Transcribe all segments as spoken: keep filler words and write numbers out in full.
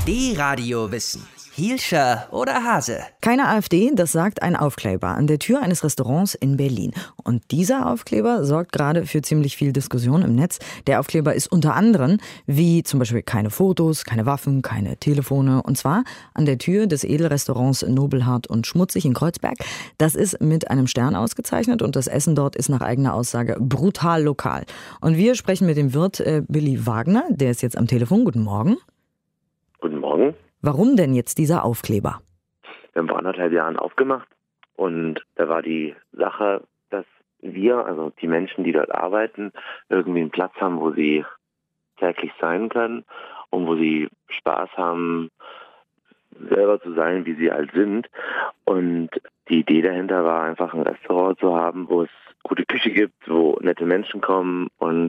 D-Radio Wissen. Hielscher oder Hase? Keine AfD, das sagt ein Aufkleber an der Tür eines Restaurants in Berlin. Und dieser Aufkleber sorgt gerade für ziemlich viel Diskussion im Netz. Der Aufkleber ist unter anderem wie zum Beispiel keine Fotos, keine Waffen, keine Telefone. Und zwar an der Tür des Edelrestaurants Nobelhart und Schmutzig in Kreuzberg. Das ist mit einem Stern ausgezeichnet und das Essen dort ist nach eigener Aussage brutal lokal. Und wir sprechen mit dem Wirt äh, Billy Wagner, der ist jetzt am Telefon. Guten Morgen. Guten Morgen. Warum denn jetzt dieser Aufkleber? Wir haben vor anderthalb Jahren aufgemacht und da war die Sache, dass wir, also die Menschen, die dort arbeiten, irgendwie einen Platz haben, wo sie täglich sein können und wo sie Spaß haben, selber zu sein, wie sie halt sind. Und die Idee dahinter war einfach, ein Restaurant zu haben, wo es gute Küche gibt, wo nette Menschen kommen und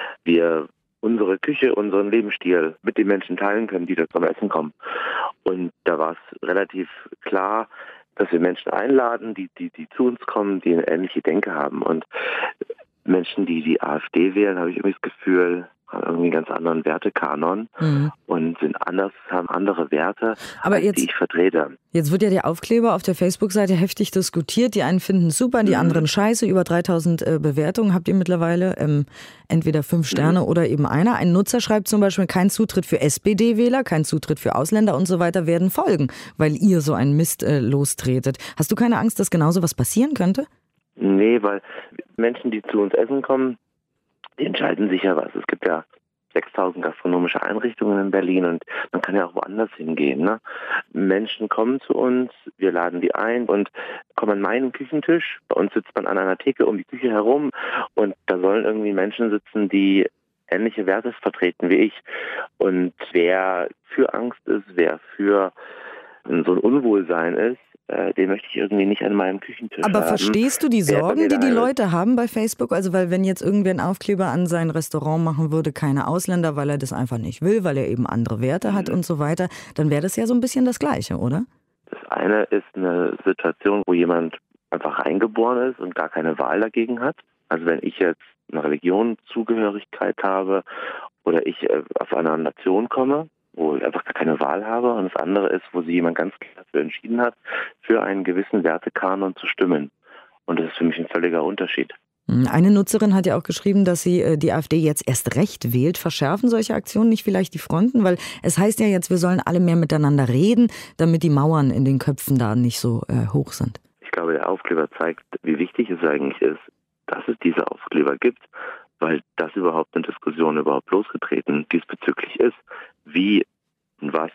wir unsere Küche, unseren Lebensstil mit den Menschen teilen können, die dort zum Essen kommen. Und da war es relativ klar, dass wir Menschen einladen, die, die, die zu uns kommen, die eine ähnliche Denke haben. Und Menschen, die die AfD wählen, habe ich irgendwie das Gefühl, haben irgendwie einen ganz anderen Wertekanon mhm. und sind anders, haben andere Werte, Aber als jetzt, die ich vertrete. Jetzt wird ja der Aufkleber auf der Facebook-Seite heftig diskutiert. Die einen finden es super, die mhm. anderen scheiße. Über dreitausend äh, Bewertungen habt ihr mittlerweile. Ähm, entweder fünf Sterne mhm. oder eben einer. Ein Nutzer schreibt zum Beispiel, kein Zutritt für S P D-Wähler, kein Zutritt für Ausländer und so weiter werden folgen, weil ihr so einen Mist äh, lostretet. Hast du keine Angst, dass genauso was passieren könnte? Nee, weil Menschen, die zu uns essen kommen, die entscheiden sich ja was. Es gibt ja sechstausend gastronomische Einrichtungen in Berlin und man kann ja auch woanders hingehen. Ne? Menschen kommen zu uns, wir laden die ein und kommen an meinen Küchentisch. Bei uns sitzt man an einer Theke um die Küche herum und da sollen irgendwie Menschen sitzen, die ähnliche Werte vertreten wie ich. Und wer für Angst ist, wer für so ein Unwohlsein ist, den möchte ich irgendwie nicht an meinem Küchentisch Aber haben. verstehst du die Sorgen, die die Leute haben bei Facebook? Also weil wenn jetzt irgendwer einen Aufkleber an sein Restaurant machen würde, keine Ausländer, weil er das einfach nicht will, weil er eben andere Werte hat mhm. und so weiter, dann wäre das ja so ein bisschen das Gleiche, oder? Das eine ist eine Situation, wo jemand einfach reingeboren ist und gar keine Wahl dagegen hat. Also wenn ich jetzt eine Religionszugehörigkeit habe oder ich auf einer Nation komme, wo ich einfach gar keine Wahl habe. Und das andere ist, wo sich jemand ganz klar dafür entschieden hat, für einen gewissen Wertekanon zu stimmen. Und das ist für mich ein völliger Unterschied. Eine Nutzerin hat ja auch geschrieben, dass sie die AfD jetzt erst recht wählt. Verschärfen solche Aktionen nicht vielleicht die Fronten? Weil es heißt ja jetzt, wir sollen alle mehr miteinander reden, damit die Mauern in den Köpfen da nicht so äh, hoch sind. Ich glaube, der Aufkleber zeigt, wie wichtig es eigentlich ist, dass es diese Aufkleber gibt, weil das überhaupt eine Diskussion überhaupt losgetreten diesbezüglich ist, wie und was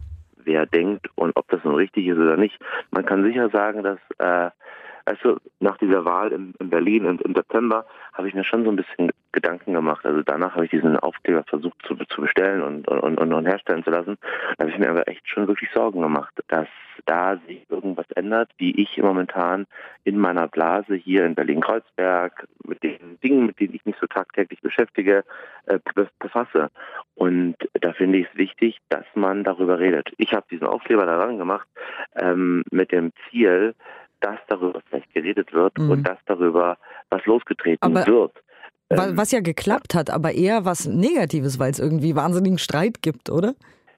wer denkt und ob das nun richtig ist oder nicht. Man kann sicher sagen, dass äh, also nach dieser Wahl in, in Berlin im, im September habe ich mir schon so ein bisschen Gedanken gemacht. Also danach habe ich diesen Aufkleber versucht zu, zu bestellen und, und, und, und herstellen zu lassen. Da habe ich mir aber echt schon wirklich Sorgen gemacht, dass da sich irgendwas ändert, wie ich momentan in meiner Blase hier in Berlin-Kreuzberg mit den Dingen, mit denen ich mich so tagtäglich beschäftige, äh, befasse. Und da finde ich es wichtig, dass man darüber redet. Ich habe diesen Aufkleber daran gemacht ähm, mit dem Ziel, dass darüber vielleicht geredet wird mhm. und dass darüber was losgetreten aber wird. Was ja geklappt hat, aber eher was Negatives, weil es irgendwie wahnsinnigen Streit gibt, oder?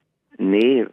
Nee,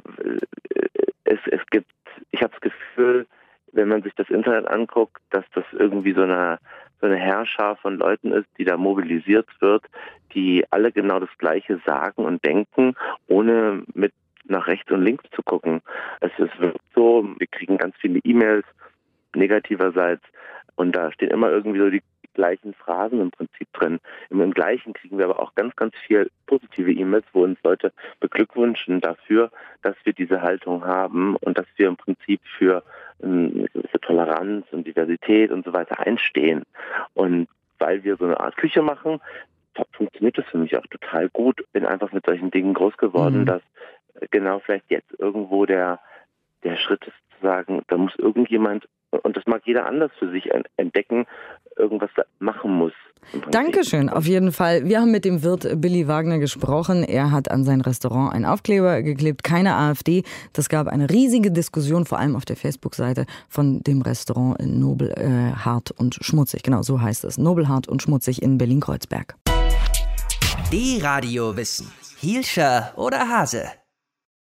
es, es gibt, ich habe das Gefühl, wenn man sich das Internet anguckt, dass das irgendwie so eine, so eine Heerschar von Leuten ist, die da mobilisiert wird, die alle genau das Gleiche sagen und denken, ohne mit nach rechts und links zu gucken. Es ist so, wir kriegen ganz viele E-Mails, negativerseits, und da stehen immer irgendwie so die gleichen Phrasen im Prinzip drin. Im, Im Gleichen kriegen wir aber auch ganz, ganz viel positive E-Mails, wo uns Leute beglückwünschen dafür, dass wir diese Haltung haben und dass wir im Prinzip für ähm, für Toleranz und Diversität und so weiter einstehen. Und weil wir so eine Art Küche machen, funktioniert das für mich auch total gut. Bin einfach mit solchen Dingen groß geworden, mhm. dass genau vielleicht jetzt irgendwo der, der Schritt ist zu sagen, da muss irgendjemand, und das mag jeder anders für sich entdecken, irgendwas machen muss. Dankeschön, auf jeden Fall. Wir haben mit dem Wirt Billy Wagner gesprochen. Er hat an sein Restaurant einen Aufkleber geklebt, keine AfD. Das gab eine riesige Diskussion, vor allem auf der Facebook-Seite von dem Restaurant Nobelhart und Schmutzig. Genau, so heißt es. Nobelhart und Schmutzig in Berlin-Kreuzberg. D-Radio Wissen. Hielscher oder Hase?